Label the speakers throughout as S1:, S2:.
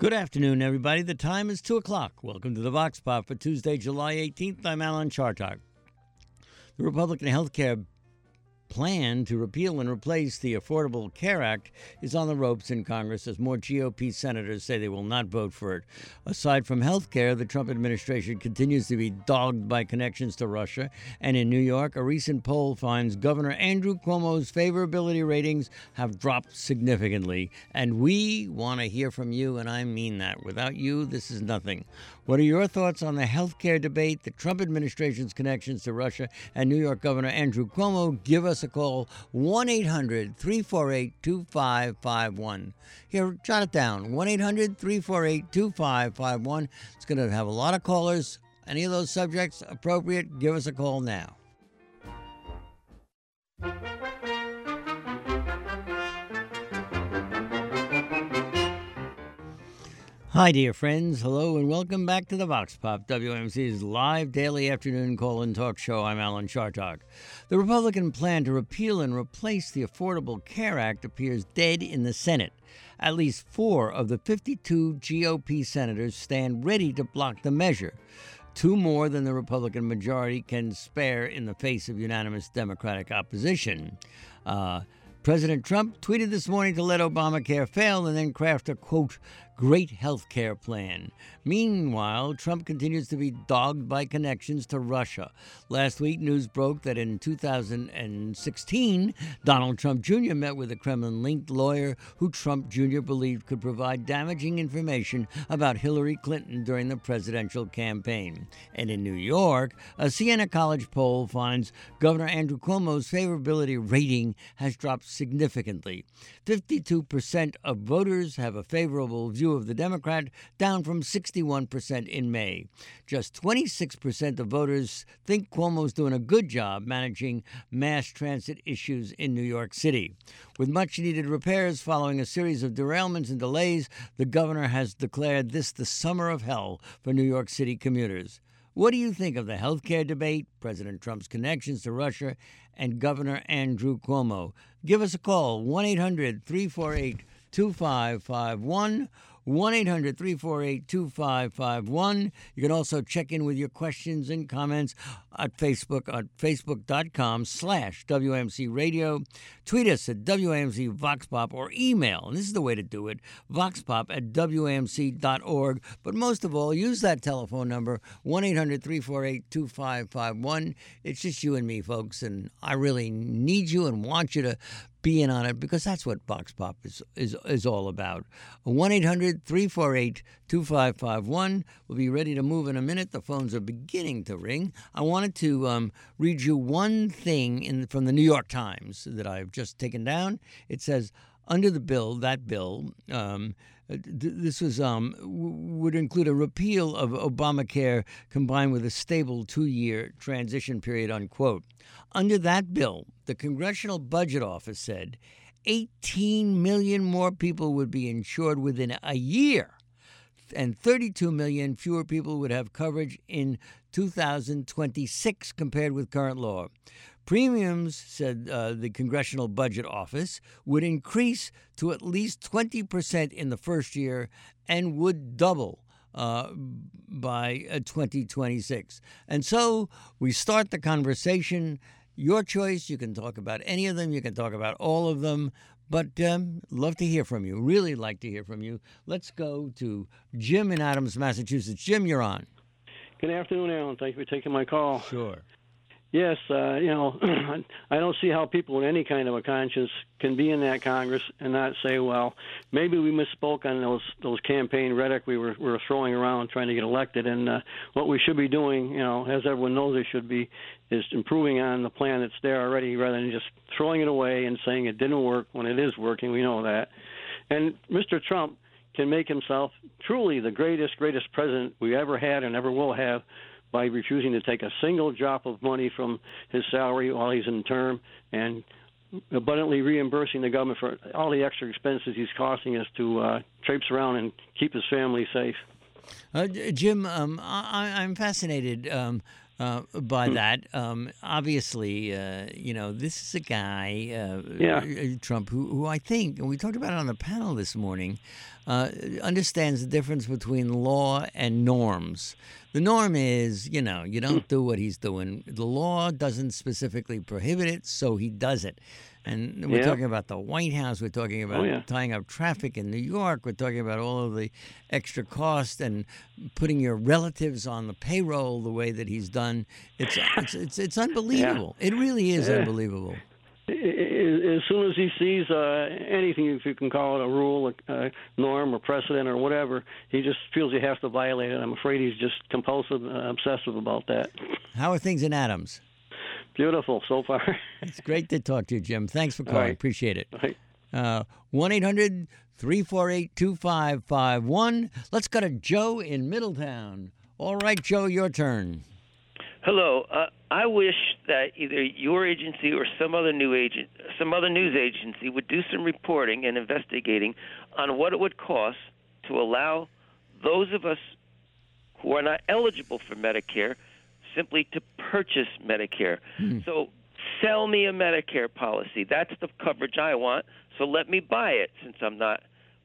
S1: Good afternoon, everybody. The time is 2 o'clock. Welcome to the Vox Pop for Tuesday, July 18th. I'm Alan Chartok. The Republican healthcare plan to repeal and replace the Affordable Care Act is on the ropes in Congress as more GOP senators say they will not vote for it. Aside from health care, the Trump administration continues to be dogged by connections to Russia. And in New York, a recent poll finds Governor Andrew Cuomo's favorability ratings have dropped significantly. And we want to hear from you, and I mean that. Without you, this is nothing. What are your thoughts on the health care debate, the Trump administration's connections to Russia, and New York Governor Andrew Cuomo? Give us a call, 1-800-348-2551. Here, jot it down, 1-800-348-2551. It's going to have a lot of callers. Any of those subjects appropriate, give us a call now. Hi, dear friends. Hello, and welcome back to the Vox Pop, WMC's live daily afternoon call-in talk show. I'm Alan Chartok. The Republican plan to repeal and replace the Affordable Care Act appears dead in the Senate. At least 4 of the 52 GOP senators stand ready to block the measure. 2 more than the Republican majority can spare in the face of unanimous Democratic opposition. President Trump tweeted this morning to let Obamacare fail and then craft a, quote, great health care plan. Meanwhile, Trump continues to be dogged by connections to Russia. Last week, news broke that in 2016, Donald Trump Jr. met with a Kremlin-linked lawyer who Trump Jr. believed could provide damaging information about Hillary Clinton during the presidential campaign. And in New York, a Siena College poll finds Governor Andrew Cuomo's favorability rating has dropped significantly. 52% of voters have a favorable view of the Democrat, down from 61% in May. Just 26% of voters think Cuomo's doing a good job managing mass transit issues in New York City. With much-needed repairs following a series of derailments and delays, the governor has declared this the summer of hell for New York City commuters. What do you think of the health care debate, President Trump's connections to Russia, and Governor Andrew Cuomo? Give us a call, 1-800-348-2551. 1-800-348-2551. You can also check in with your questions and comments at Facebook at facebook.com/WMC Radio. Tweet us at WMC VoxPop or email, and this is the way to do it, voxpop@WMC.org. But most of all, use that telephone number, 1-800-348-2551. It's just you and me, folks, and I really need you and want you to be in on it because that's what Vox Pop is all about. 1-800-348-2551. We'll be ready to move in a minute. The phones are beginning to ring. I wanted to read you one thing from the New York Times that I've just taken down. It says, under the bill, this would include a repeal of Obamacare combined with a stable 2-year transition period, unquote. Under that bill, the Congressional Budget Office said 18 million more people would be insured within a year, and 32 million fewer people would have coverage in 2026 compared with current law. Premiums, said the Congressional Budget Office, would increase to at least 20% in the first year and would double by 2026. And so we start the conversation. Your choice. You can talk about any of them. You can talk about all of them. But love to hear from you. Really like to hear from you. Let's go to Jim in Adams, Massachusetts. Jim, you're on.
S2: Good afternoon, Alan. Thank you for taking my call.
S1: Sure.
S2: Yes, I don't see how people with any kind of a conscience can be in that Congress and not say, well, maybe we misspoke on those campaign rhetoric we were throwing around trying to get elected. And what we should be doing, as everyone knows they should be, is improving on the plan that's there already rather than just throwing it away and saying it didn't work when it is working. We know that. And Mr. Trump can make himself truly the greatest president we ever had and ever will have by refusing to take a single drop of money from his salary while he's in term and abundantly reimbursing the government for all the extra expenses he's costing us to traipse around and keep his family safe.
S1: Jim, I'm fascinated by that. Obviously, this is a guy, Trump, who I think, and we talked about it on the panel this morning, understands the difference between law and norms. The norm is, you don't do what he's doing. The law doesn't specifically prohibit it, so he does it. And we're talking about the White House. We're talking about tying up traffic in New York. We're talking about all of the extra cost and putting your relatives on the payroll the way that he's done. It's unbelievable. It really is unbelievable.
S2: As soon as he sees anything, if you can call it a rule, a norm, or precedent, or whatever, he just feels he has to violate it. I'm afraid he's just compulsive, obsessive about that.
S1: How are things in Adams?
S2: Beautiful so far.
S1: It's great to talk to you, Jim. Thanks for calling.
S2: Right.
S1: Appreciate it.
S2: Right.
S1: 1-800-348-2551. Let's go to Joe in Middletown. All right, Joe, your turn.
S3: Hello. I wish that either your agency or some other news agency would do some reporting and investigating on what it would cost to allow those of us who are not eligible for Medicare simply to purchase Medicare. So sell me a Medicare policy. That's the coverage I want. So let me buy it, since I'm not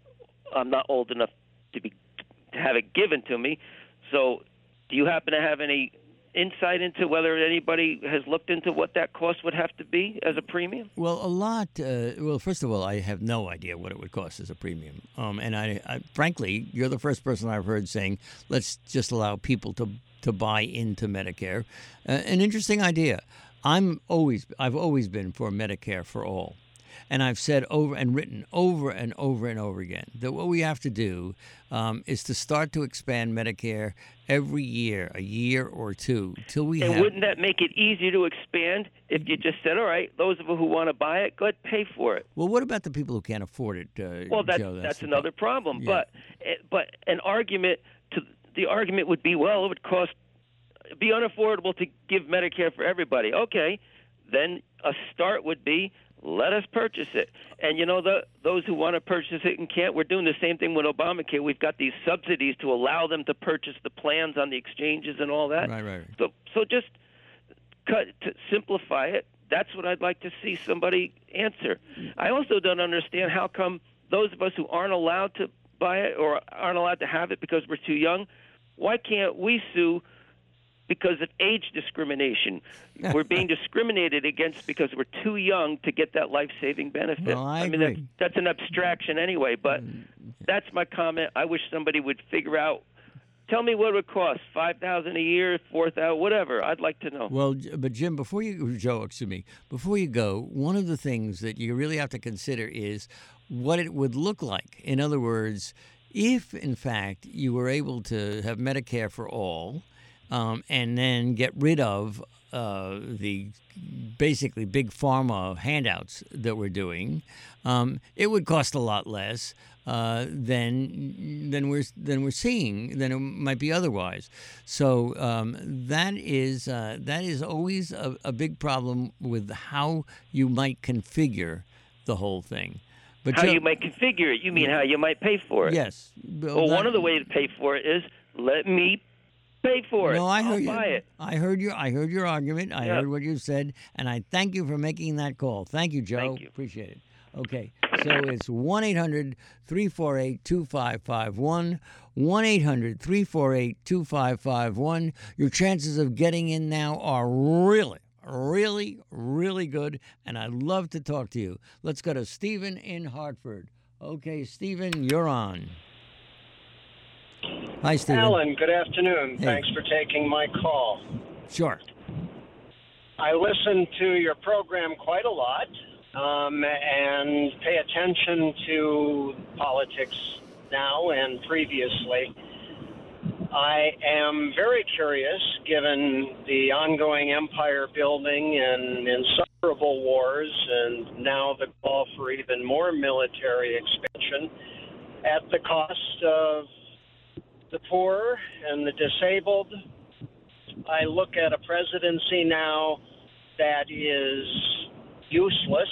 S3: old enough to have it given to me. So do you happen to have any insight into whether anybody has looked into what that cost would have to be as a premium?
S1: Well, a lot. Well, first of all, I have no idea what it would cost as a premium. And I frankly, you're the first person I've heard saying, let's just allow people to buy into Medicare. An interesting idea. I've always been for Medicare for all. And I've said written over and over and over again that what we have to do is to start to expand Medicare every year, a year or two, till we have.
S3: And wouldn't that make it easier to expand if you just said, all right, those of us who want to buy it, go ahead, pay for it?
S1: Well, what about the people who can't afford it,
S3: well,
S1: Joe?
S3: That's another problem.
S1: Yeah.
S3: But the argument would be, well, it would be unaffordable to give Medicare for everybody. Okay, then a start would be, let us purchase it. And, those who want to purchase it and can't, we're doing the same thing with Obamacare. We've got these subsidies to allow them to purchase the plans on the exchanges and all that.
S1: Right.
S3: So just to simplify it. That's what I'd like to see somebody answer. I also don't understand how come those of us who aren't allowed to buy it or aren't allowed to have it because we're too young, why can't we sue because of age discrimination? We're being discriminated against because we're too young to get that life-saving benefit.
S1: Well, I agree.
S3: mean, that's an abstraction anyway, but that's my comment. I wish somebody would figure out, tell me what it would cost, $5,000 a year, $4,000, whatever. I'd like to know.
S1: Well, but Jim, before you go, one of the things that you really have to consider is what it would look like. In other words, if, in fact, you were able to have Medicare for all, and then get rid of the basically big pharma handouts that we're doing, it would cost a lot less than we're seeing than it might be otherwise. So that is always a big problem with how you might configure the whole thing. But
S3: how you might configure it? You mean how you might pay for it?
S1: Yes.
S3: Well, one of the ways to pay for it is let me pay for it.
S1: No, I heard you.
S3: Buy it.
S1: I heard your argument. I heard what you said, and I thank you for making that call. Thank you, Joe.
S3: Thank you.
S1: Appreciate it. Okay, so it's 1-800-348-2551, 1-800-348-2551. Your chances of getting in now are really, really, really good, and I'd love to talk to you. Let's go to Stephen in Hartford. Okay, Stephen, you're on. Hi, Stephen.
S4: Alan, good afternoon.
S1: Hey.
S4: Thanks for taking my call.
S1: Sure.
S4: I listen to your program quite a lot and pay attention to politics now and previously. I am very curious, given the ongoing empire building and insufferable wars and now the call for even more military expansion, at the cost of the poor and the disabled. I look at a presidency now that is useless,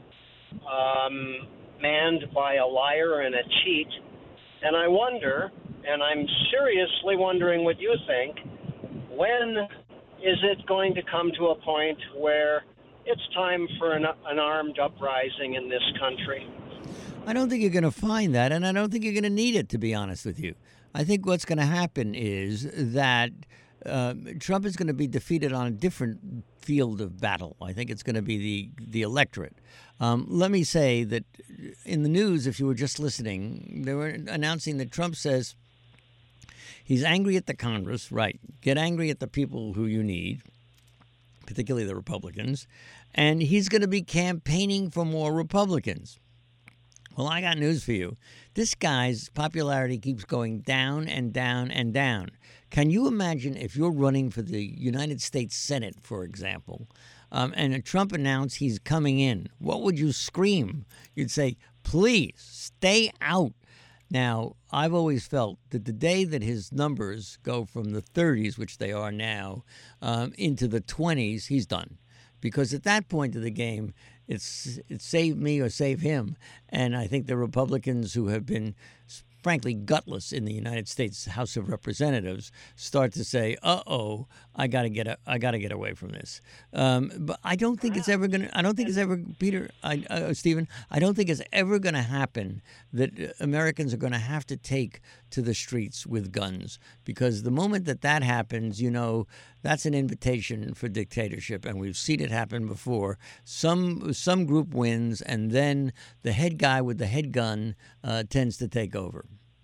S4: manned by a liar and a cheat, and I wonder, and I'm seriously wondering what you think, when is it going to come to a point where it's time for an armed uprising in this country?
S1: I don't think you're going to find that, and I don't think you're going to need it, to be honest with you. I think what's going to happen is that Trump is going to be defeated on a different field of battle. I think it's going to be the electorate. Let me say that in the news, if you were just listening, they were announcing that Trump says he's angry at the Congress. Right. Get angry at the people who you need, particularly the Republicans. And he's going to be campaigning for more Republicans. Well, I got news for you. This guy's popularity keeps going down and down and down. Can you imagine if you're running for the United States Senate, for example, and Trump announced he's coming in? What would you scream? You'd say, please, stay out. Now, I've always felt that the day that his numbers go from the 30s, which they are now, into the 20s, he's done. Because at that point of the game, it's save me or save him. And I think the Republicans who have been, frankly, gutless in the United States House of Representatives start to say, "Uh-oh, I got to get away from this." But I don't think it's ever going to. I don't think it's ever, Peter, Stephen. I don't think it's ever going to happen that Americans are going to have to take to the streets with guns, because the moment that happens, that's an invitation for dictatorship, and we've seen it happen before. Some group wins, and then the head guy with the head gun tends to take over.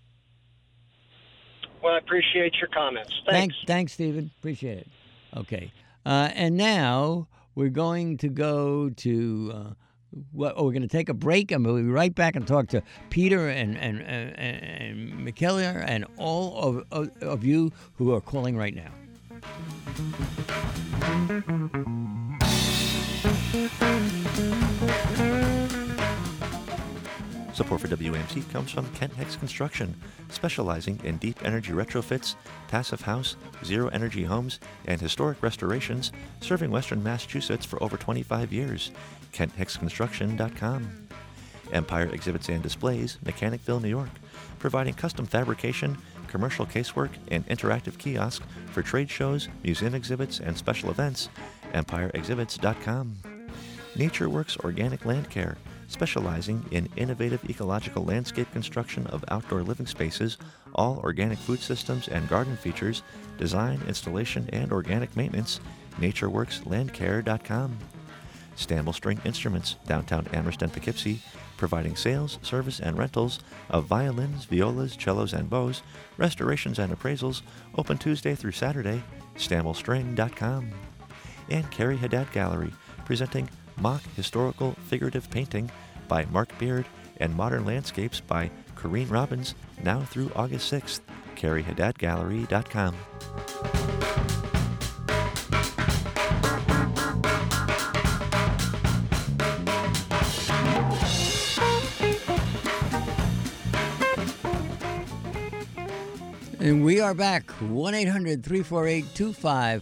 S4: Well, I appreciate your comments.
S1: Thanks, Stephen. Appreciate it. Okay. And now we're going to go to we're going to take a break, and we'll be right back and talk to Peter and Michaela and all of you who are calling right now.
S5: Support for WAMC comes from Kent Hicks Construction, specializing in deep energy retrofits, passive house, zero-energy homes, and historic restorations, serving Western Massachusetts for over 25 years. KentHicksConstruction.com. Empire Exhibits and Displays, Mechanicville, New York, providing custom fabrication, commercial casework, and interactive kiosk for trade shows, museum exhibits, and special events. EmpireExhibits.com. NatureWorks Organic Land Care, specializing in innovative ecological landscape construction of outdoor living spaces, all organic food systems and garden features, design, installation, and organic maintenance. NatureWorksLandCare.com. Stamble String Instruments, downtown Amherst and Poughkeepsie, providing sales, service, and rentals of violins, violas, cellos, and bows, restorations and appraisals, open Tuesday through Saturday. Stamblestring.com. And Carrie Haddad Gallery, presenting Mock Historical Figurative Painting by Mark Beard and Modern Landscapes by Corrine Robbins, now through August 6th. CarrieHaddadGallery.com.
S1: And we are back. 1-800-348-2551.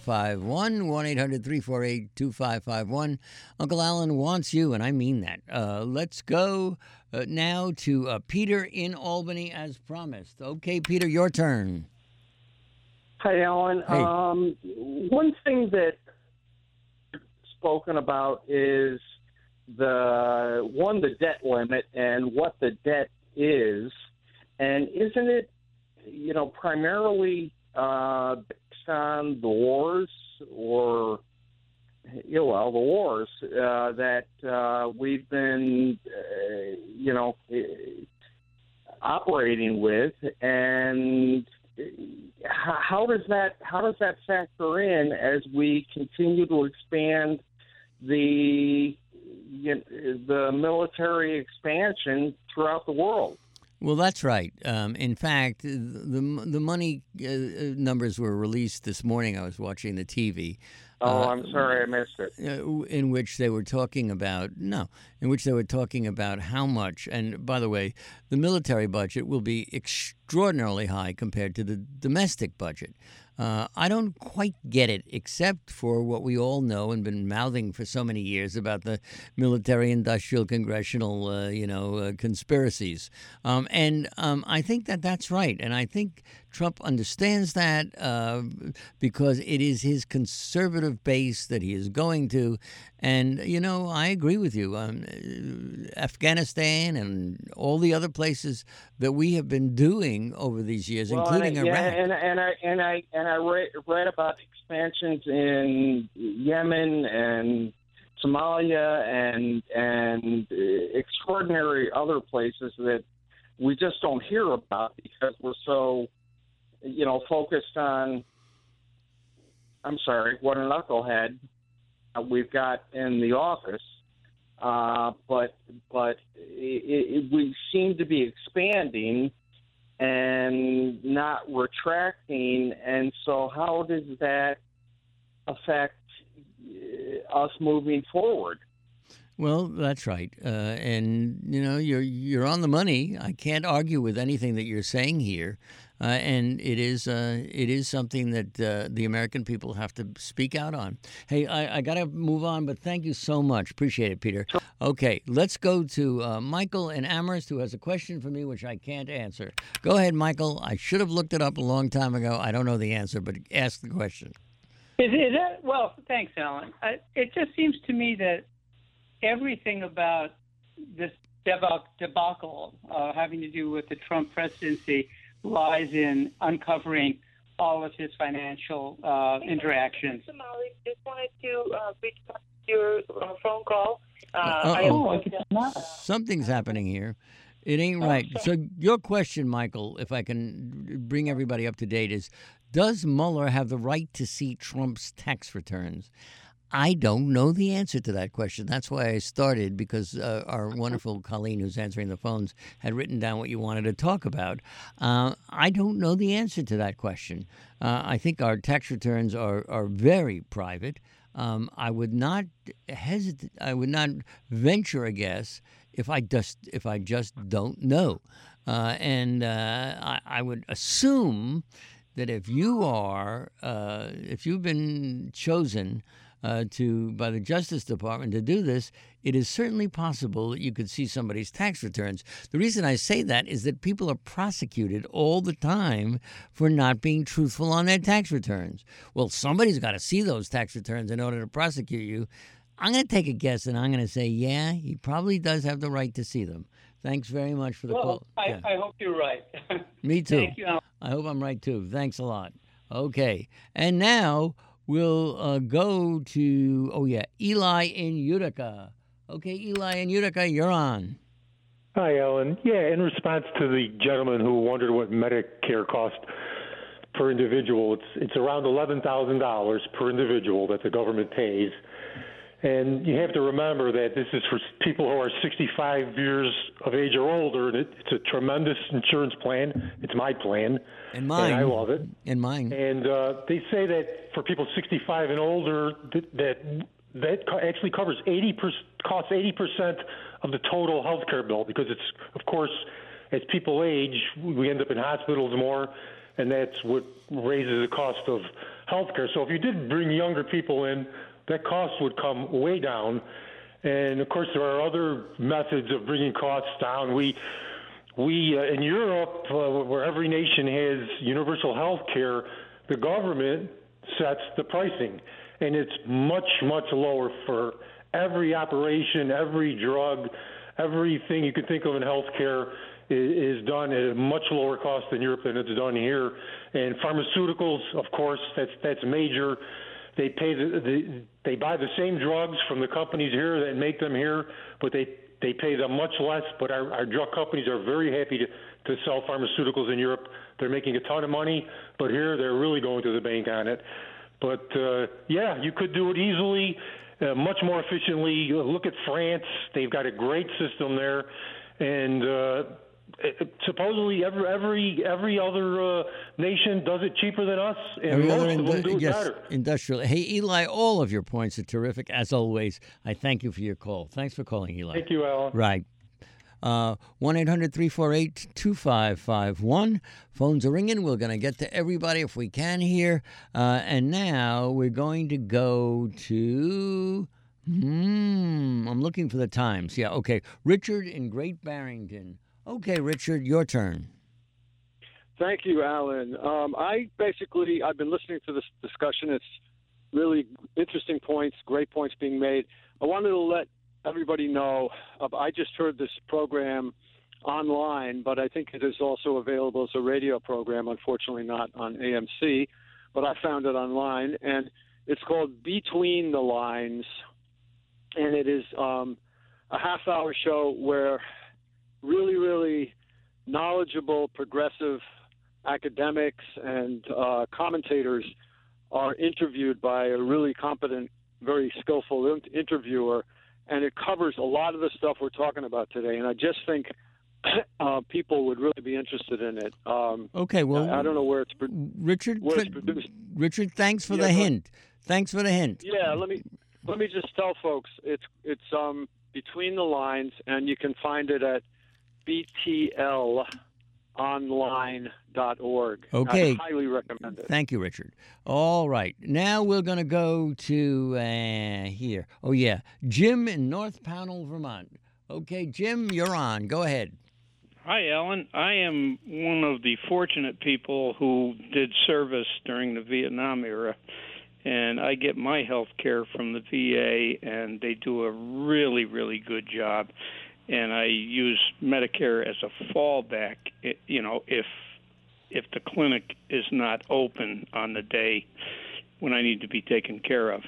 S1: 1-800-348-2551. Uncle Alan wants you, and I mean that. Let's go now to Peter in Albany as promised. Okay, Peter, your turn.
S6: Hi, Alan.
S1: Hey.
S6: One thing that spoken about is the debt limit and what the debt is. And isn't it, primarily based on the wars the wars that we've been, operating with, and how does that factor in as we continue to expand the military expansion throughout the world?
S1: Well, that's right. In fact, the money numbers were released this morning. I was watching the TV.
S6: I'm sorry, I missed it.
S1: In which they were talking about how much. And by the way, the military budget will be extraordinarily high compared to the domestic budget. I don't quite get it, except for what we all know and been mouthing for so many years about the military-industrial congressional, conspiracies. And I think that's right. And I think Trump understands that because it is his conservative base that he is going to. And, I agree with you. Afghanistan and all the other places that we have been doing over these years, including Iraq.
S6: And I read about expansions in Yemen and Somalia and extraordinary other places that we just don't hear about because we're so, focused on, what a knucklehead we've got in the office. But we seem to be expanding and not retracting. And so how does that affect us moving forward?
S1: Well, that's right, and you're on the money. I can't argue with anything that you're saying here, and it is something that the American people have to speak out on. Hey, I got to move on, but thank you so much. Appreciate it, Peter. Sure. Okay, let's go to Michael in Amherst, who has a question for me which I can't answer. Go ahead, Michael. I should have looked it up a long time ago. I don't know the answer, but ask the question.
S7: Well, thanks, Alan. It just seems to me that everything about this debacle having to do with the Trump presidency lies in uncovering all of his financial interactions.
S8: Just wanted to reach out to your phone call.
S1: Something's happening here. It ain't right. So your question, Michael, if I can bring everybody up to date, is does Mueller have the right to see Trump's tax returns? I don't know the answer to that question. That's why I started, because our wonderful Colleen, who's answering the phones, had written down what you wanted to talk about. I don't know the answer to that question. I think our tax returns are very private. I would not hesitate. I would not venture a guess if I just don't know. And I would assume that if you've been chosen by the Justice Department to do this, it is certainly possible that you could see somebody's tax returns. The reason I say that is that people are prosecuted all the time for not being truthful on their tax returns. Well, somebody's got to see those tax returns in order to prosecute you. I'm going to take a guess, and I'm going to say, yeah, he probably does have the right to see them. Thanks very much for the call.
S7: I hope you're right.
S1: Me too.
S7: Thank you, Alan.
S1: I hope I'm right, too. Thanks a lot. Okay. And now we'll go to, Eli in Utica. Okay, Eli in Utica, you're on.
S9: Hi, Alan. Yeah, in response to the gentleman who wondered what Medicare cost per individual, it's around $11,000 per individual that the government pays. And you have to remember that this is for people who are 65 years of age or older, and it's a tremendous insurance plan. It's my plan.
S1: And mine.
S9: And I love it.
S1: And mine.
S9: And they say that for people 65 and older, that actually covers costs 80% of the total health care bill, because it's, of course, as people age, we end up in hospitals more, and that's what raises the cost of health care. So if you did bring younger people in, that cost would come way down. And, of course, there are other methods of bringing costs down. We in Europe, where every nation has universal health care, the government sets the pricing. And it's much, much lower for every operation, every drug, everything you can think of in health care is done at a much lower cost in Europe than it's done here. And pharmaceuticals, of course, that's major. They they buy the same drugs from the companies here that make them here, but they pay them much less. But our drug companies are very happy to sell pharmaceuticals in Europe. They're making a ton of money, but here they're really going to the bank on it. But, you could do it easily, much more efficiently. Look at France. They've got a great system there. And supposedly every other nation does it cheaper than us, and most of them do it better.
S1: Industrial. Hey, Eli, all of your points are terrific, as always. I thank you for your call. Thanks for calling, Eli.
S9: Thank you, Alan.
S1: Right. 1-800-348-2551. Phones are ringing. We're going to get to everybody if we can here. And now we're going to go to... I'm looking for the times. Yeah, okay. Richard in Great Barrington. Okay, Richard, your turn.
S10: Thank you, Alan. I've been listening to this discussion. It's really interesting points, great points being made. I wanted to let everybody know, I just heard this program online, but I think it is also available as a radio program, unfortunately not on AMC, but I found it online, and it's called Between the Lines, and it is a half-hour show where really, really knowledgeable, progressive academics and commentators are interviewed by a really competent, very skillful interviewer, and it covers a lot of the stuff we're talking about today, and I just think people would really be interested in it.
S1: Okay, well,
S10: I don't know where it's
S1: Richard.
S10: Where it's produced.
S1: Richard, thanks for the hint. Thanks for the hint.
S10: Yeah, let me just tell folks it's Between the Lines, and you can find it at btlonline.org.
S1: Okay,
S10: I highly recommend it.
S1: Thank you, Richard. All right, now we're going to go to here. Oh yeah, Jim in North Pownell, Vermont. Okay, Jim, you're on. Go ahead.
S11: Hi, Alan. I am one of the fortunate people who did service during the Vietnam era, and I get my health care from the VA, and they do a really, really good job. And I use Medicare as a fallback, if the clinic is not open on the day when I need to be taken care of.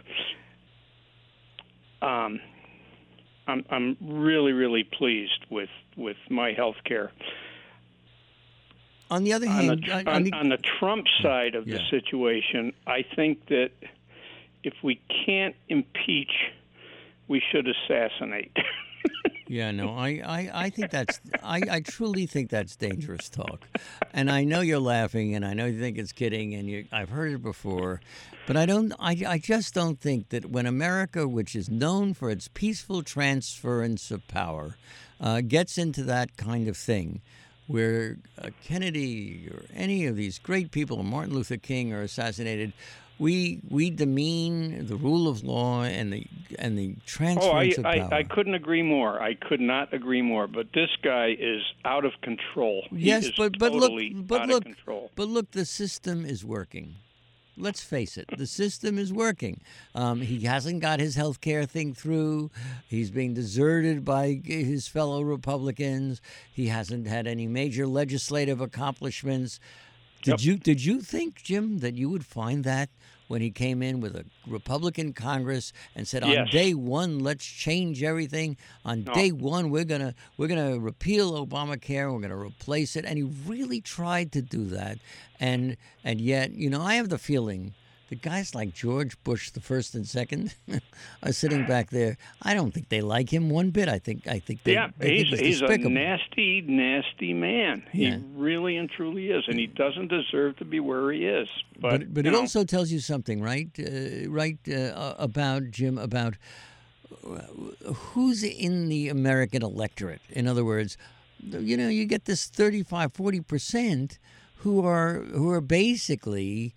S11: I'm really, really pleased with my health care.
S1: On the other hand,
S11: on the Trump side of the situation, I think that if we can't impeach, we should assassinate.
S1: Yeah, no, I think I truly think that's dangerous talk. And I know you're laughing, and I know you think it's kidding, and I've heard it before, but I just don't think that when America, which is known for its peaceful transference of power, gets into that kind of thing, where Kennedy or any of these great people, Martin Luther King, are assassinated, we demean the rule of law and the transference of power.
S11: I couldn't agree more. I could not agree more. But this guy is out of control.
S1: Yes, but
S11: totally out of control.
S1: But look, the system is working. Let's face it, the system is working. He hasn't got his health care thing through. He's being deserted by his fellow Republicans. He hasn't had any major legislative accomplishments. Did you think, Jim, that you would find that when he came in with a Republican Congress and said, on day one, let's change everything. On day one, we're gonna repeal Obamacare. We're gonna replace it. And he really tried to do that. And yet, I have the feeling that guys like George Bush, the first and second, are sitting back there. I don't think they like him one bit. I think they
S11: he's a nasty, nasty man. He really and truly is, and he doesn't deserve to be where he is. But
S1: it also tells you something, right? About Jim, about who's in the American electorate. In other words, you get this 35-40% who are basically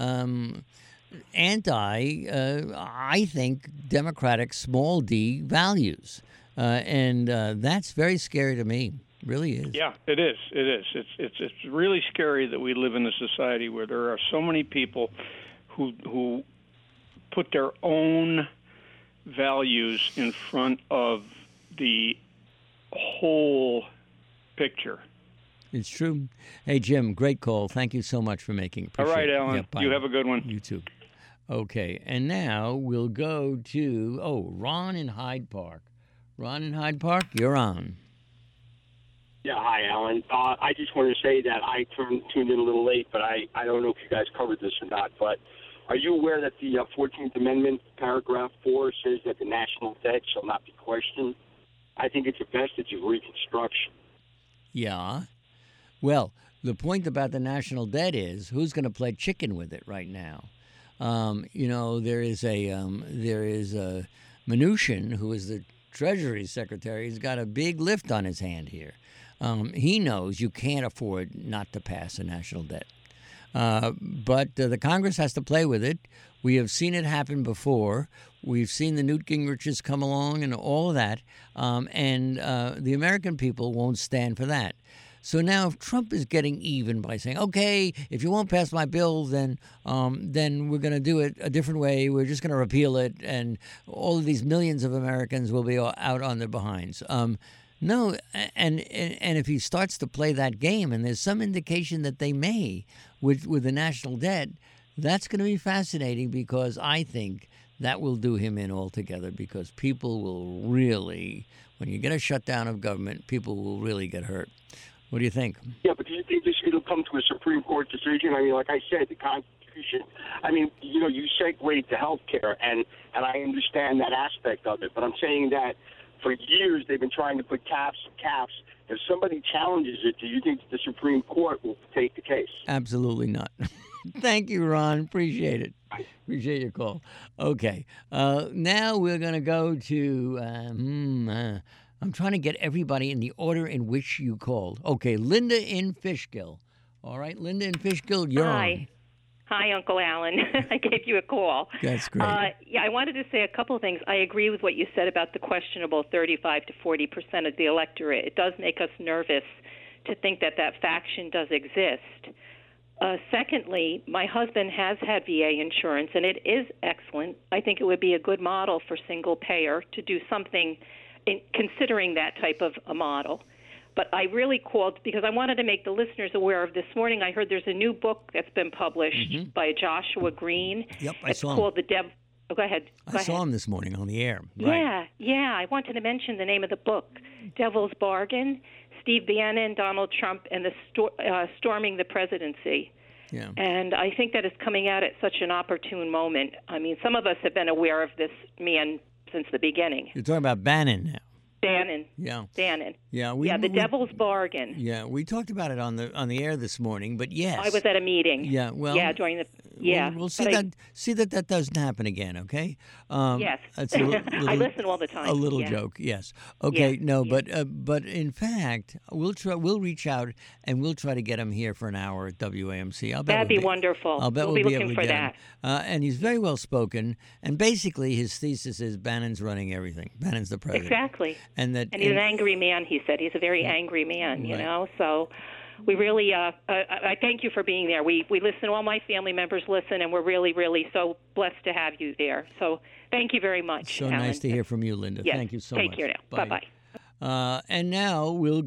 S1: I think, democratic small d values. And that's very scary to me. Really is.
S11: Yeah, it is. It is. It's really scary that we live in a society where there are so many people who put their own values in front of the whole picture.
S1: It's true. Hey, Jim, great call. Thank you so much for making it.
S11: All right, Alan.
S1: Yeah,
S11: you have a good one.
S1: You too. Okay, and now we'll go to, Ron in Hyde Park. Ron in Hyde Park, you're on.
S12: Yeah, hi, Alan. I just wanted to say that I tuned in a little late, but I don't know if you guys covered this or not, but are you aware that the 14th Amendment, paragraph 4, says that the national debt shall not be questioned? I think it's a vestige of Reconstruction.
S1: Yeah. Well, the point about the national debt is who's going to play chicken with it right now. There is a Mnuchin, who is the Treasury Secretary. He's got a big lift on his hand here. He knows you can't afford not to pass a national debt. But the Congress has to play with it. We have seen it happen before. We've seen the Newt Gingriches come along and all of that. And the American people won't stand for that. So now if Trump is getting even by saying, okay, if you won't pass my bill, then we're going to do it a different way. We're just going to repeal it, and all of these millions of Americans will be out on their behinds. No, and if he starts to play that game, and there's some indication that they may with the national debt, that's going to be fascinating, because I think that will do him in altogether, because people will really, when you get a shutdown of government, people will really get hurt. What do you think?
S12: Yeah, but do you think it'll come to a Supreme Court decision? I mean, like I said, the Constitution, I mean, you segue to health care, and I understand that aspect of it, but I'm saying that for years they've been trying to put caps. If somebody challenges it, do you think the Supreme Court will take the case?
S1: Absolutely not. Thank you, Ron. Appreciate it. Appreciate your call. Okay. Now we're going to go to, I'm trying to get everybody in the order in which you called. Okay, Linda in Fishkill. All right, Linda in Fishkill, you're on.
S13: Hi, Uncle Alan. I gave you a call.
S1: That's great.
S13: I wanted to say a couple of things. I agree with what you said about the questionable 35 to 40% of the electorate. It does make us nervous to think that faction does exist. Secondly, my husband has had VA insurance, and it is excellent. I think it would be a good model for single payer to do something in considering that type of a model. But I really called because I wanted to make the listeners aware of this morning. I heard there's a new book that's been published by Joshua Green.
S1: Yep, I saw him.
S13: It's called The Devil. Oh, go ahead.
S1: I saw him this morning on the air. Right.
S13: Yeah. I wanted to mention the name of the book, Devil's Bargain, Steve Bannon, Donald Trump, and the Storming the Presidency.
S1: Yeah.
S13: And I think that it's coming out at such an opportune moment. I mean, some of us have been aware of this man since the beginning.
S1: You're talking about Bannon now.
S13: Bannon.
S1: Yeah.
S13: Bannon.
S1: Yeah.
S13: The Devil's Bargain.
S1: Yeah, we talked about it on the air this morning, but yes.
S13: I was at a meeting.
S1: Yeah. Well.
S13: Yeah, during the. Yeah.
S1: We'll see that doesn't happen again. Okay.
S13: Yes.
S1: That's a little,
S13: I listen all the time.
S1: A little joke. Yes. Okay. But in fact, we'll reach out and we'll try to get him here for an hour at WAMC.
S13: That'd be wonderful.
S1: I'll bet
S13: we'll be looking for that.
S1: And he's very well spoken. And basically, his thesis is Bannon's running everything. Bannon's the president.
S13: Exactly.
S1: And
S13: he's an angry man. He said he's a very angry man. You know, so. We really, I thank you for being there. We listen, all my family members listen, and we're really, really so blessed to have you there. So thank you very much,
S1: So
S13: Alan.
S1: nice to hear from you, Linda.
S13: Yes.
S1: Thank you so much.
S13: Take care now. Bye-bye.
S1: And now we'll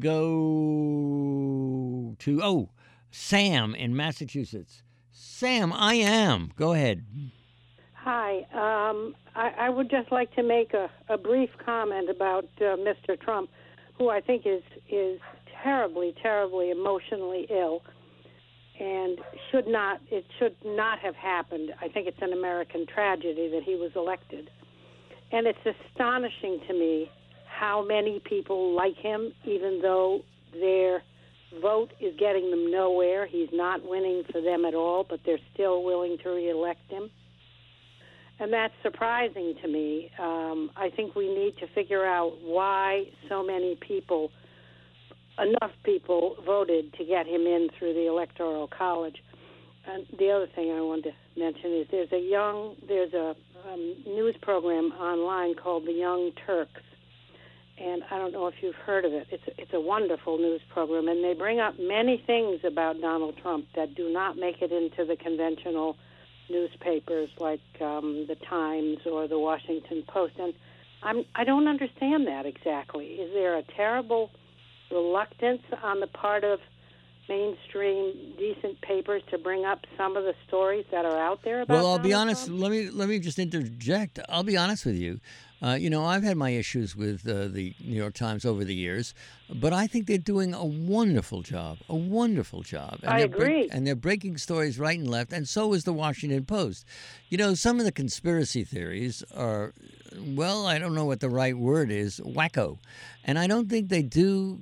S1: go to, Sam in Massachusetts. Sam, I am. Go ahead.
S14: Hi. I would just like to make a brief comment about Mr. Trump, who I think is terribly, terribly emotionally ill, and it should not have happened. I think it's an American tragedy that he was elected. And it's astonishing to me how many people like him, even though their vote is getting them nowhere. He's not winning for them at all, but they're still willing to reelect him. And that's surprising to me. I think we need to figure out why so many people, enough people, voted to get him in through the Electoral College. And the other thing I wanted to mention is there's a news program online called The Young Turks, and I don't know if you've heard of it. It's a wonderful news program, and they bring up many things about Donald Trump that do not make it into the conventional newspapers like the Times or the Washington Post. And I don't understand that exactly. Is there a terrible reluctance on the part of mainstream decent papers to bring up some of the stories that are out there about
S1: Well, I'll be
S14: Donald
S1: honest.
S14: Trump?
S1: Let me just interject. I'll be honest with you. I've had my issues with the New York Times over the years, but I think they're doing a wonderful job. And
S14: I agree.
S1: And they're breaking stories right and left, and so is the Washington Post. Some of the conspiracy theories are, well, I don't know what the right word is, wacko. And I don't think they do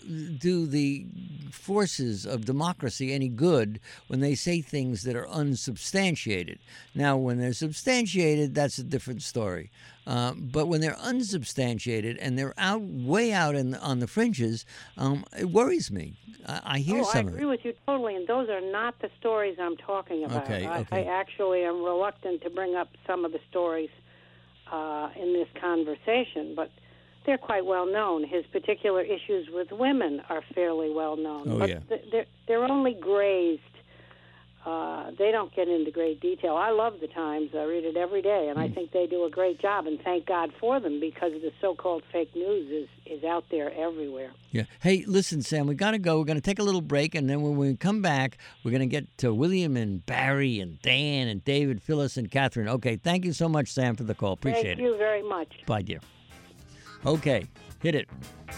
S1: the forces of democracy any good when they say things that are unsubstantiated. Now, when they're substantiated, that's a different story. But when they're unsubstantiated and they're way out on the fringes, it worries me. I hear some of it.
S14: I agree with you totally, and those are not the stories I'm talking about.
S1: Okay.
S14: I actually am reluctant to bring up some of the stories in this conversation, but they're quite well known. His particular issues with women are fairly well known.
S1: Oh,
S14: but
S1: yeah.
S14: they're only grazed. They don't get into great detail. I love the Times. I read it every day, and I think they do a great job, and thank God for them, because the so-called fake news is out there everywhere.
S1: Yeah. Hey, listen, Sam, we got to go. We're going to take a little break, and then when we come back, we're going to get to William and Barry and Dan and David, Phyllis, and Catherine. Okay, thank you so much, Sam, for the call. Appreciate it.
S14: Thank you very much.
S1: Bye, dear. Okay, hit it.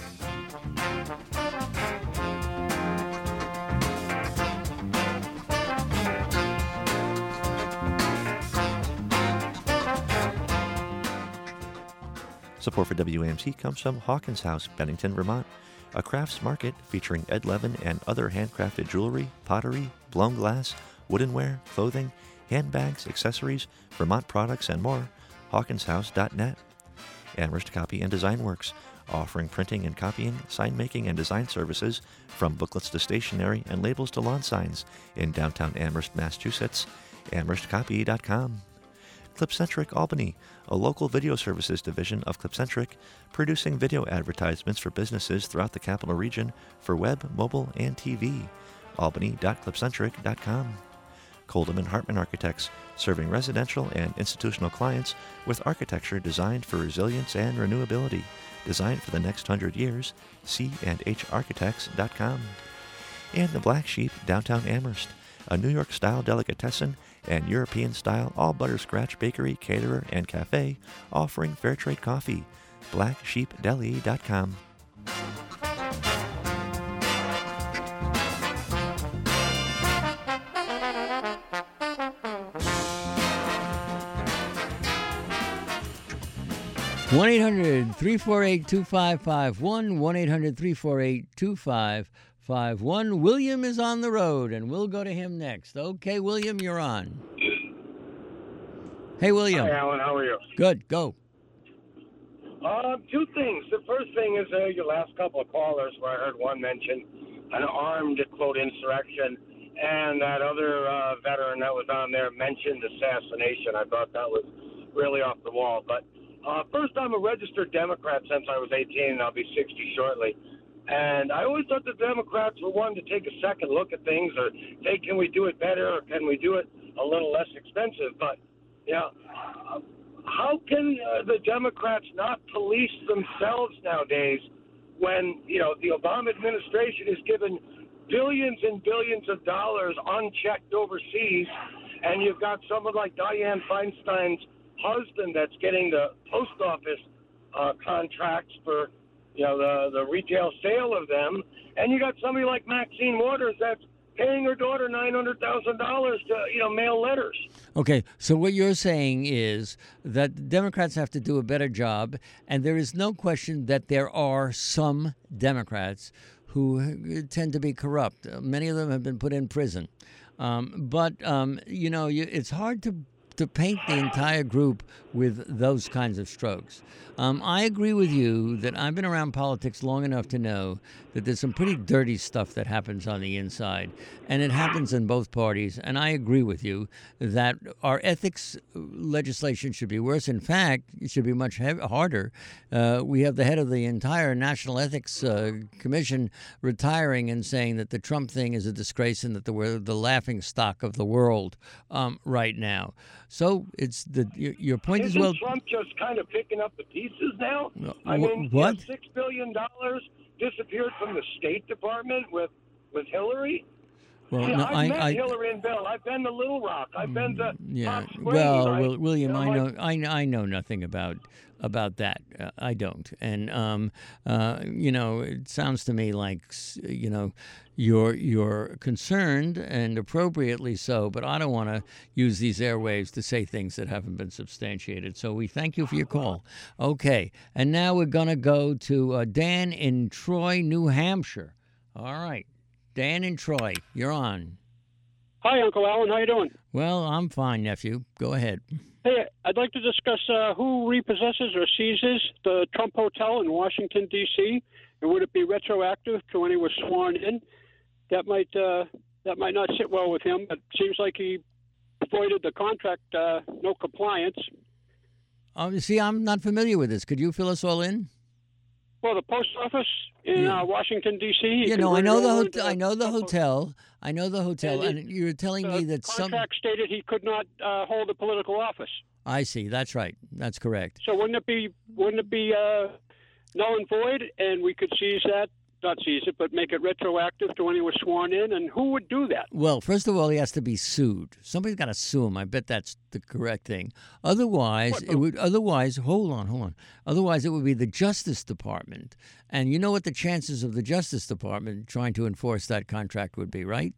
S5: Support for WAMC comes from Hawkins House, Bennington, Vermont, a crafts market featuring Ed Levin and other handcrafted jewelry, pottery, blown glass, woodenware, clothing, handbags, accessories, Vermont products, and more. HawkinsHouse.net. Amherst Copy and Design Works, offering printing and copying, sign making, and design services from booklets to stationery and labels to lawn signs in downtown Amherst, Massachusetts. AmherstCopy.com. Clipcentric Albany, a local video services division of Clipcentric, producing video advertisements for businesses throughout the capital region for web, mobile, and TV. Albany.clipcentric.com. Coldham and Hartman Architects, serving residential and institutional clients with architecture designed for resilience and renewability. Designed for the next 100 years. C&Harchitects.com. And the Black Sheep, downtown Amherst, a New York-style delicatessen and European-style all-butter-scratch bakery, caterer, and cafe, offering fair trade coffee. BlackSheepDeli.com.
S1: One 1-800-348-2551, 1-800-348-2551. William is on the road, and we'll go to him next. Okay, William, you're on. Hey, William.
S15: Hi, Alan. How are you?
S1: Good. Go.
S15: Two things. The first thing is your last couple of callers, where I heard one mention an armed, quote, insurrection, and that other veteran that was on there mentioned assassination. I thought that was really off the wall. But first, I'm a registered Democrat since I was 18, and I'll be 60 shortly. And I always thought the Democrats were one to take a second look at things, or say, can we do it better, or can we do it a little less expensive? But, yeah, how can the Democrats not police themselves nowadays when, the Obama administration is given billions and billions of dollars unchecked overseas, and you've got someone like Dianne Feinstein's husband that's getting the post office contracts for the retail sale of them, and you got somebody like Maxine Waters that's paying her daughter $900,000 to mail letters.
S1: Okay, so what you're saying is that the Democrats have to do a better job, and there is no question that there are some Democrats who tend to be corrupt. Many of them have been put in prison. It's hard to paint the entire group with those kinds of strokes. I agree with you that I've been around politics long enough to know that there's some pretty dirty stuff that happens on the inside, and it happens in both parties. And I agree with you that our ethics legislation should be worse. In fact, it should be much harder. We have the head of the entire National Ethics Commission retiring and saying that the Trump thing is a disgrace and that we're the laughing stock of the world right now. So your point is well.
S15: Isn't Trump just kind of picking up the pieces now?
S1: What?
S15: $6 billion disappeared from the State Department with Hillary.
S1: Well,
S15: I've met Hillary and Bill. I've been to Little Rock. I've been to Hot Springs.
S1: Well, William, I know nothing about that. I don't, and it sounds to me like you're concerned, and appropriately so. But I don't want to use these airwaves to say things that haven't been substantiated. So we thank you for your call. Okay, and now we're gonna go to Dan in Troy, New Hampshire. All right. Dan in Troy, you're on.
S16: Hi, Uncle Alan. How you doing?
S1: Well, I'm fine, nephew. Go ahead.
S16: Hey, I'd like to discuss who repossesses or seizes the Trump Hotel in Washington, D.C., and would it be retroactive to when he was sworn in? That might not sit well with him, but it seems like he voided the contract, no compliance.
S1: See, I'm not familiar with this. Could you fill us all in?
S16: for the post office in Washington D.C.
S1: I know the hotel. I know the hotel, and you're telling me that
S16: contract stated he could not hold a political office.
S1: I see. That's right. That's correct.
S16: So wouldn't it be null and void, and we could not seize it, but make it retroactive to when he was sworn in? And who would do that?
S1: Well, first of all, he has to be sued. Somebody's got to sue him. I bet that's the correct thing. Otherwise, it would. Otherwise, hold on. Otherwise, it would be the Justice Department, and you know what the chances of the Justice Department trying to enforce that contract would be, right?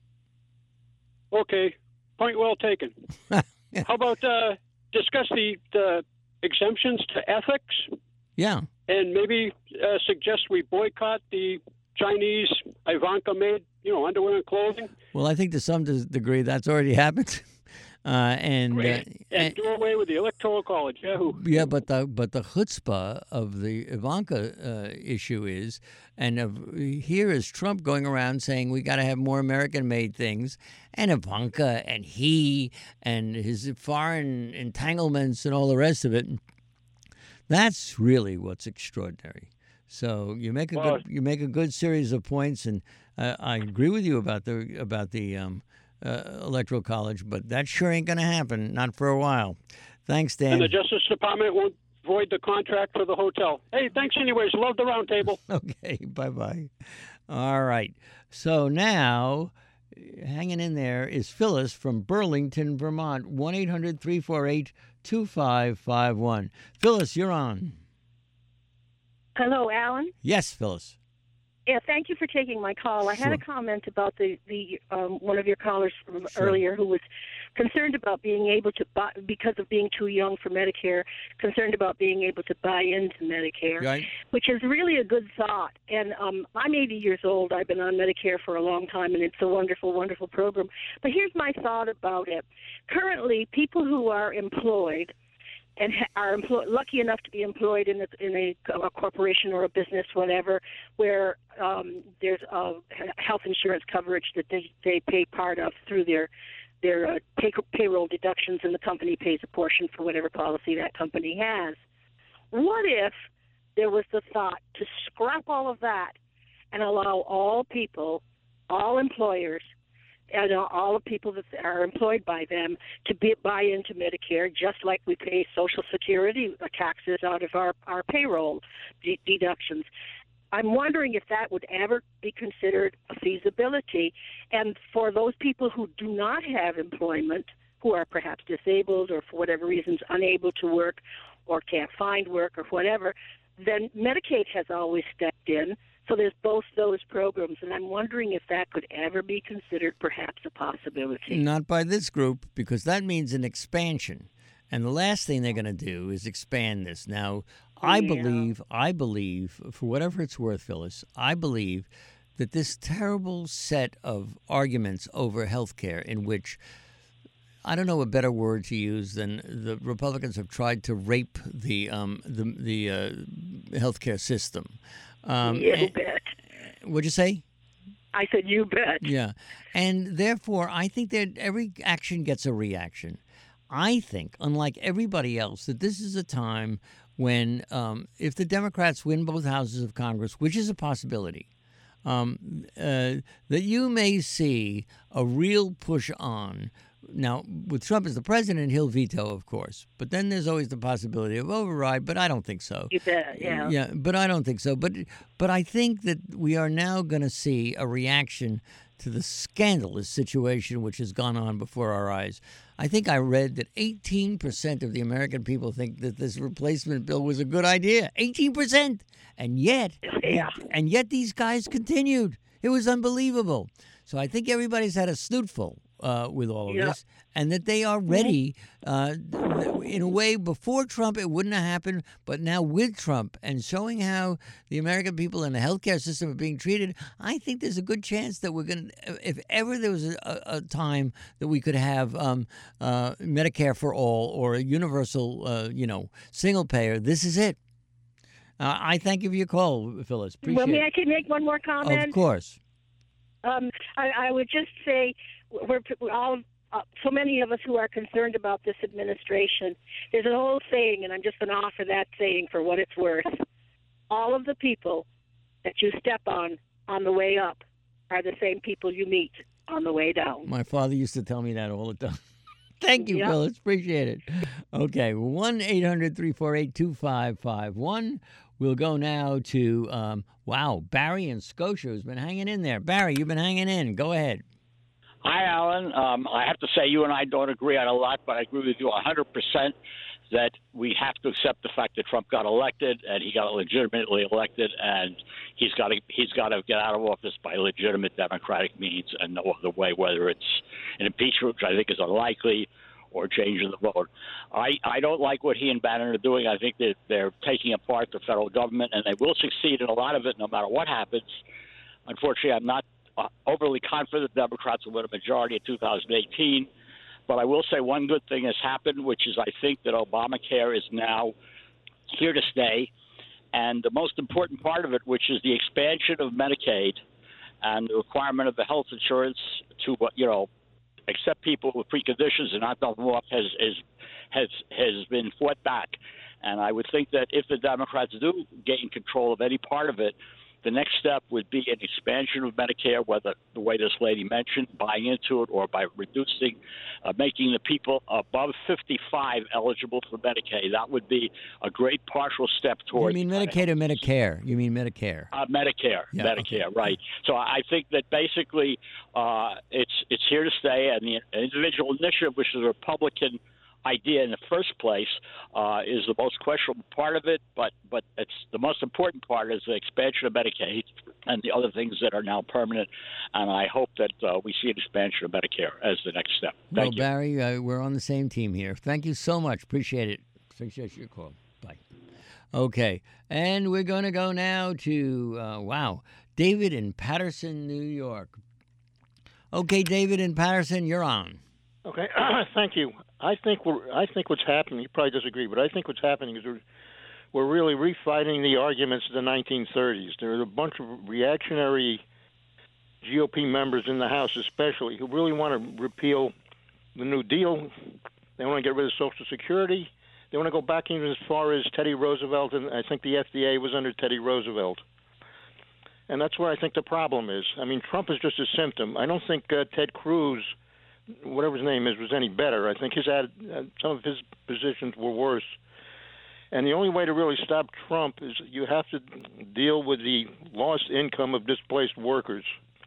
S16: Okay, point well taken. How about discuss the exemptions to ethics?
S1: Yeah.
S16: And maybe suggest we boycott the Chinese Ivanka-made, underwear and clothing.
S1: Well, I think to some degree that's already happened. And
S16: do away with the Electoral College. Yahoo!
S1: Yeah, but the chutzpah of the Ivanka issue is, here is Trump going around saying we got to have more American-made things, and Ivanka and he and his foreign entanglements and all the rest of it. That's really what's extraordinary. So you make a good series of points, and I agree with you about the Electoral College, but that sure ain't going to happen, not for a while. Thanks, Dan.
S16: And the Justice Department won't void the contract for the hotel. Hey, thanks anyways. Love the roundtable.
S1: Okay, bye-bye. All right. So now, hanging in there is Phyllis from Burlington, Vermont, 1-800-348-2551. Phyllis, you're on.
S17: Hello, Alan.
S1: Yes, Phyllis.
S17: Yeah, thank you for taking my call. I had a comment about the one of your callers from earlier who was concerned about being able to buy, because of being too young for Medicare, concerned about being able to buy into Medicare,
S1: right,
S17: which is really a good thought. And I'm 80 years old. I've been on Medicare for a long time, and it's a wonderful, wonderful program. But here's my thought about it. Currently, people who are employed and are lucky enough to be employed in a corporation or a business, whatever, where there's health insurance coverage that they pay part of through their payroll deductions, and the company pays a portion for whatever policy that company has. What if there was the thought to scrap all of that and allow all people, all employers, and all the people that are employed by them to buy into Medicare, just like we pay Social Security taxes out of our payroll deductions? I'm wondering if that would ever be considered a feasibility. And for those people who do not have employment, who are perhaps disabled or for whatever reasons unable to work or can't find work or whatever, then Medicaid has always stepped in. So there's both those programs, and I'm wondering if that could ever be considered perhaps a possibility.
S1: Not by this group, because that means an expansion. And the last thing they're going to do is expand this. Now, I believe, for whatever it's worth, Phyllis, I believe that this terrible set of arguments over health care, in which I don't know a better word to use than the Republicans have tried to rape the healthcare system.
S17: You bet.
S1: What'd you say?
S17: I said you bet.
S1: Yeah. And therefore, I think that every action gets a reaction. I think, unlike everybody else, that this is a time when, if the Democrats win both houses of Congress, which is a possibility, that you may see a real push on. Now, with Trump as the president, he'll veto, of course. But then there's always the possibility of override, but I don't think so.
S17: You bet, yeah.
S1: Yeah, but I don't think so. But I think that we are now going to see a reaction to the scandalous situation which has gone on before our eyes. I think I read that 18% of the American people think that this replacement bill was a good idea. 18%! And yet these guys continued. It was unbelievable. So I think everybody's had a snootful with all of this, and that they are ready in a way. Before Trump, it wouldn't have happened, but now with Trump and showing how the American people and the healthcare system are being treated, I think there's a good chance that we're going to, if ever there was a time that we could have Medicare for all or a universal, single payer, this is it. I thank you for your call, Phyllis. Appreciate it.
S17: Well, I can make one more comment?
S1: Of course.
S17: I would just say we're all so many of us who are concerned about this administration. There's an old saying, and I'm just going to offer that saying for what it's worth. all of the people that you step on the way up are the same people you meet on the way down.
S1: My father used to tell me that all the time. Thank you,
S17: Yep.
S1: Phyllis. Appreciate it. Okay, 1-800-348-2551. We'll go now to, Barry in Scotia has been hanging in there. Barry, you've been hanging in. Go ahead.
S18: Hi, Alan. I have to say you and I don't agree on a lot, but I agree with you 100% that we have to accept the fact that Trump got elected and he got legitimately elected, and he's got to get out of office by legitimate democratic means and no other way, whether it's an impeachment, which I think is unlikely, or changing the vote. I don't like what he and Bannon are doing. I think that they're taking apart the federal government, and they will succeed in a lot of it no matter what happens. Unfortunately, I'm not overly confident Democrats will win a majority in 2018. But I will say one good thing has happened, which is I think that Obamacare is now here to stay. And the most important part of it, which is the expansion of Medicaid and the requirement of the health insurance to, accept people with preconditions and not double up, has been fought back. And I would think that if the Democrats do gain control of any part of it, the next step would be an expansion of Medicare, whether the way this lady mentioned, buying into it, or by reducing, making the people above 55 eligible for Medicaid. That would be a great partial step towards.
S1: You mean Medicaid or Medicare? You mean Medicare?
S18: Medicare,
S1: Yeah,
S18: Medicare,
S1: okay.
S18: right. So I think that basically it's here to stay, and the individual initiative, which is a Republican idea in the first place, is the most questionable part of it, but it's the most important part is the expansion of Medicaid and the other things that are now permanent, and I hope that we see an expansion of Medicare as the next step. Thank you.
S1: Barry, we're on the same team here. Thank you so much. Appreciate it. Appreciate your call. Bye. Okay, and we're going to go now to, David in Patterson, New York. Okay, David in Patterson, you're on.
S19: Okay, thank you. I think what's happening. You probably disagree, but I think what's happening is we're really refighting the arguments of the 1930s. There are a bunch of reactionary GOP members in the House, especially, who really want to repeal the New Deal. They want to get rid of Social Security. They want to go back even as far as Teddy Roosevelt, and I think the FDA was under Teddy Roosevelt. And that's where I think the problem is. I mean, Trump is just a symptom. I don't think Ted Cruz, whatever his name is, was any better. I think some of his positions were worse. And the only way to really stop Trump is you have to deal with the lost income of displaced workers.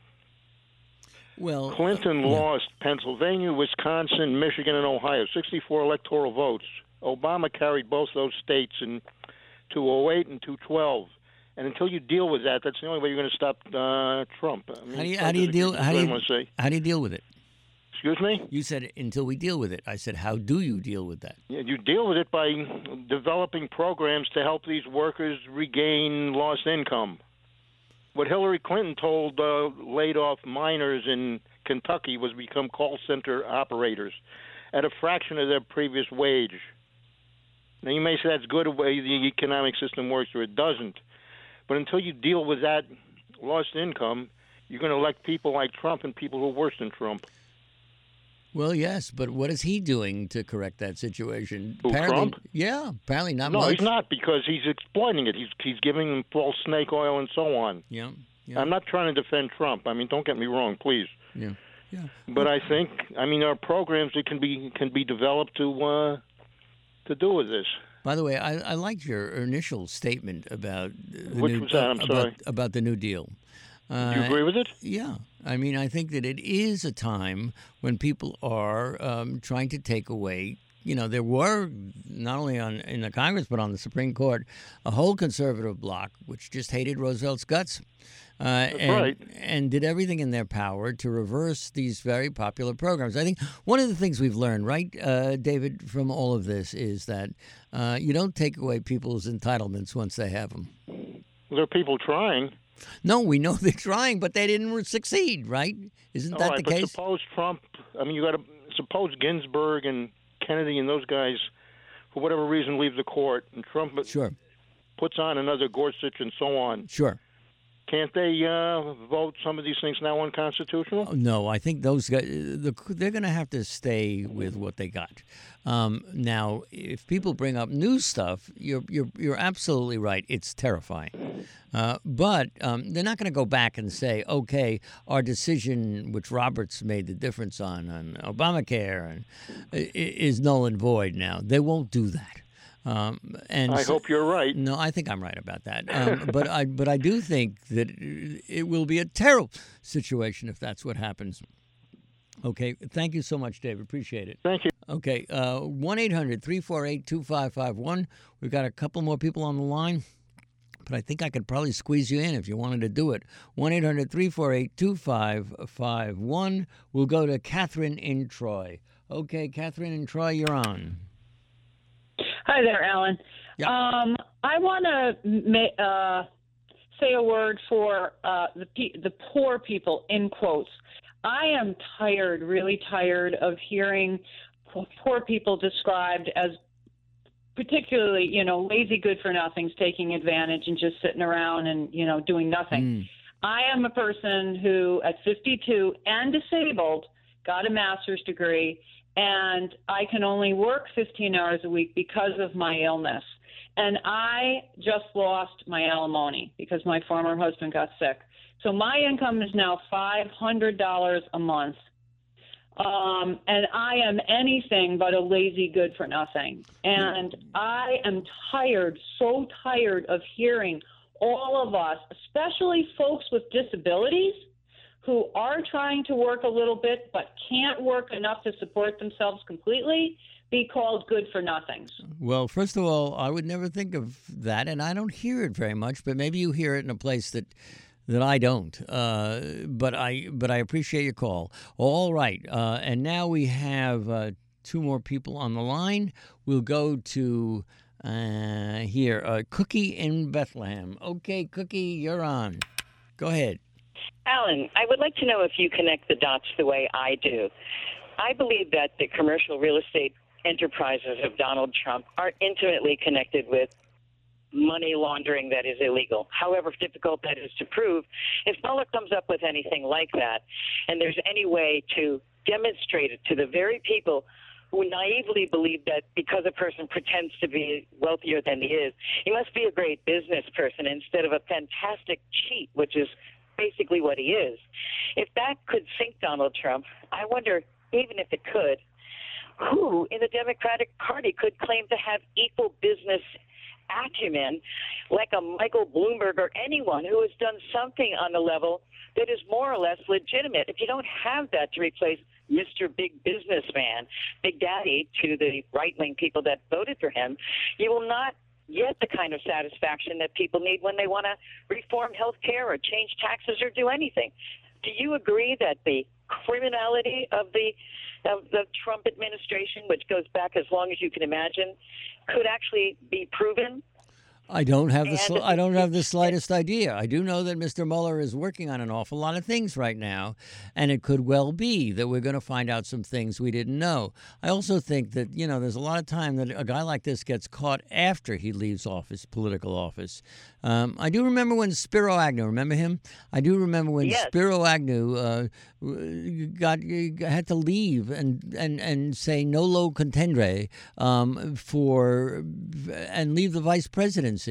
S1: Well,
S19: Clinton lost Pennsylvania, Wisconsin, Michigan, and Ohio, 64 electoral votes. Obama carried both those states in 2008 and 2012. And until you deal with that, that's the only way you're going to stop Trump. I mean,
S1: How do you deal with it?
S19: Excuse me?
S1: You said until we deal with it. I said, how do you deal with that?
S19: Yeah, you deal with it by developing programs to help these workers regain lost income. What Hillary Clinton told laid-off miners in Kentucky was become call center operators at a fraction of their previous wage. Now, you may say that's good, the way the economic system works, or it doesn't. But until you deal with that lost income, you're going to elect people like Trump and people who are worse than Trump.
S1: Well, yes, but what is he doing to correct that situation?
S19: Who, Trump?
S1: Yeah, apparently not
S19: no,
S1: much.
S19: No, he's not, because he's exploiting it. He's giving them false snake oil and so on.
S1: Yeah.
S19: I'm not trying to defend Trump. I mean, don't get me wrong, please.
S1: Yeah.
S19: But I think, there are programs that can be developed to do with this.
S1: By the way, I liked your initial statement about about the New Deal.
S19: You agree with it?
S1: Yeah. I mean, I think that it is a time when people are trying to take away. There were not only in the Congress but on the Supreme Court a whole conservative bloc which just hated Roosevelt's guts. And did everything in their power to reverse these very popular programs. I think one of the things we've learned, right, David, from all of this is that you don't take away people's entitlements once they have them.
S19: Well, there are people trying.
S1: No, we know they're trying, but they didn't succeed, right? Isn't that the case?
S19: Suppose Trump, you got to suppose Ginsburg and Kennedy and those guys, for whatever reason, leave the court, and Trump puts on another Gorsuch and so on.
S1: Sure.
S19: Can't they vote some of these things now unconstitutional?
S1: No, I think those guys, they're going to have to stay with what they got. Now, if people bring up new stuff, you're absolutely right. It's terrifying. But they're not going to go back and say, okay, our decision, which Roberts made the difference on Obamacare, is null and void now. They won't do that. And
S19: I hope you're right.
S1: No, I think I'm right about that. But I do think that it will be a terrible situation if that's what happens. Okay, thank you so much, David. Appreciate it.
S19: Thank you.
S1: Okay, 1-800-348-2551. We've got a couple more people on the line, but I think I could probably squeeze you in if you wanted to do it. 1-800-348-2551. We'll go to Catherine in Troy. Okay, Catherine in Troy, you're on.
S20: Hi there, Alan.
S1: Yep.
S20: I want to say a word for the poor people, in quotes. I am tired, really tired, of hearing poor people described as particularly, lazy good-for-nothings, taking advantage and just sitting around and, doing nothing. I am a person who, at 52 and disabled, got a master's degree, and I can only work 15 hours a week because of my illness. And I just lost my alimony because my former husband got sick. So my income is now $500 a month. And I am anything but a lazy good-for-nothing. And I am tired, so tired of hearing all of us, especially folks with disabilities, who are trying to work a little bit but can't work enough to support themselves completely, be called good-for-nothings.
S1: Well, first of all, I would never think of that, and I don't hear it very much, but maybe you hear it in a place that I don't. But I appreciate your call. All right, and now we have two more people on the line. We'll go to here, Cookie in Bethlehem. Okay, Cookie, you're on. Go ahead.
S21: Alan, I would like to know if you connect the dots the way I do. I believe that the commercial real estate enterprises of Donald Trump are intimately connected with money laundering that is illegal. However difficult that is to prove, if Mueller comes up with anything like that, and there's any way to demonstrate it to the very people who naively believe that because a person pretends to be wealthier than he is, he must be a great business person instead of a fantastic cheat, which is basically what he is. If that could sink Donald Trump, I wonder, even if it could, who in the Democratic Party could claim to have equal business acumen like a Michael Bloomberg or anyone who has done something on the level that is more or less legitimate. If you don't have that to replace Mr. Big Businessman, Big Daddy to the right-wing people that voted for him, you will not get the kind of satisfaction that people need when they want to reform health care or change taxes or do anything. Do you agree that the criminality of the Trump administration, which goes back as long as you can imagine, could actually be proven?
S1: I don't have the slightest idea. I do know that Mr. Mueller is working on an awful lot of things right now, and it could well be that we're going to find out some things we didn't know. I also think that, there's a lot of time that a guy like this gets caught after he leaves office, political office. I do remember when Spiro Agnew, remember him? I do remember when Spiro Agnew had to leave and say nolo contendere and leave the vice presidency.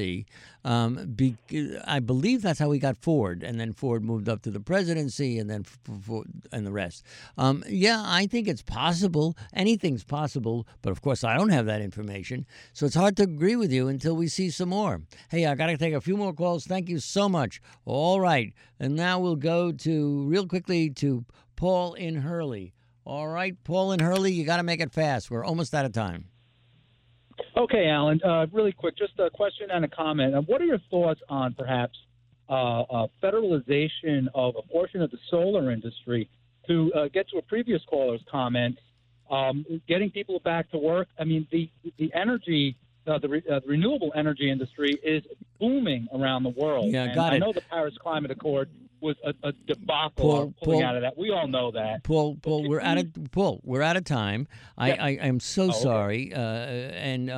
S1: I believe that's how he got Ford, and then Ford moved up to the presidency, and then and the rest. I think it's possible. Anything's possible, but of course I don't have that information, so it's hard to agree with you until we see some more. Hey, I got to take a few more calls. Thank you so much. All right, and now we'll go real quickly to Paul in Hurley. All right, Paul in Hurley, you got to make it fast. We're almost out of time.
S22: Okay, Alan, really quick, just a question and a comment. What are your thoughts on perhaps federalization of a portion of the solar industry to get to a previous caller's comment, getting people back to work? I mean, the energy, the renewable energy industry is booming around the world.
S1: Yeah,
S22: and
S1: got it.
S22: I know the Paris Climate Accord was a debacle pulling out of that. We all know that.
S1: Paul, we're out of time.
S22: Yeah.
S1: I am so
S22: okay.
S1: sorry. And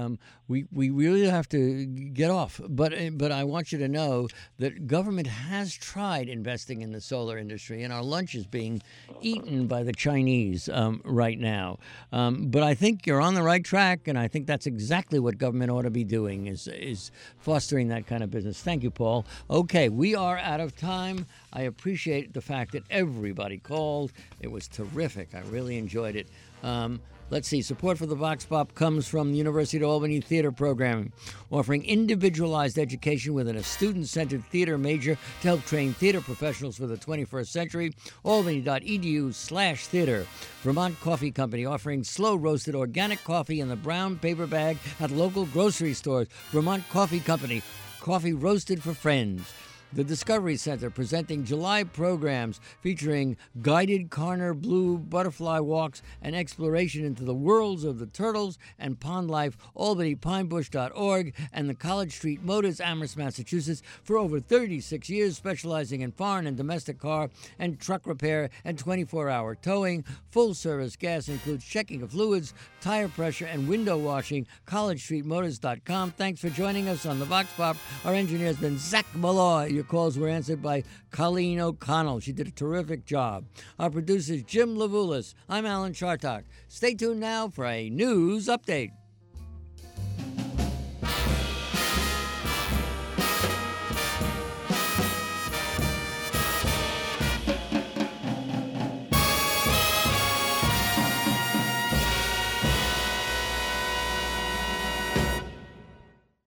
S1: we really have to get off. But I want you to know that government has tried investing in the solar industry, and our lunch is being eaten by the Chinese right now. But I think you're on the right track, and I think that's exactly what government ought to be doing, is fostering that kind of business. Thank you, Paul. Okay, we are out of time. I appreciate the fact that everybody called. It was terrific. I really enjoyed it. Let's see. Support for the Vox Pop comes from the University of Albany Theater Programming, offering individualized education within a student-centered theater major to help train theater professionals for the 21st century. Albany.edu/theater. Vermont Coffee Company, offering slow-roasted organic coffee in the brown paper bag at local grocery stores. Vermont Coffee Company, coffee roasted for friends. The Discovery Center, presenting July programs featuring guided Carner Blue butterfly walks and exploration into the worlds of the turtles and pond life. AlbanyPineBush.org and the College Street Motors, Amherst, Massachusetts, for over 36 years, specializing in foreign and domestic car and truck repair and 24-hour towing. Full-service gas includes checking of fluids, tire pressure, and window washing. CollegeStreetMotors.com. Thanks for joining us on the Vox Pop. Our engineer has been Zach Malloy. Your calls were answered by Colleen O'Connell. She did a terrific job. Our producer is Jim Levulis. I'm Alan Chartock. Stay tuned now for a news update.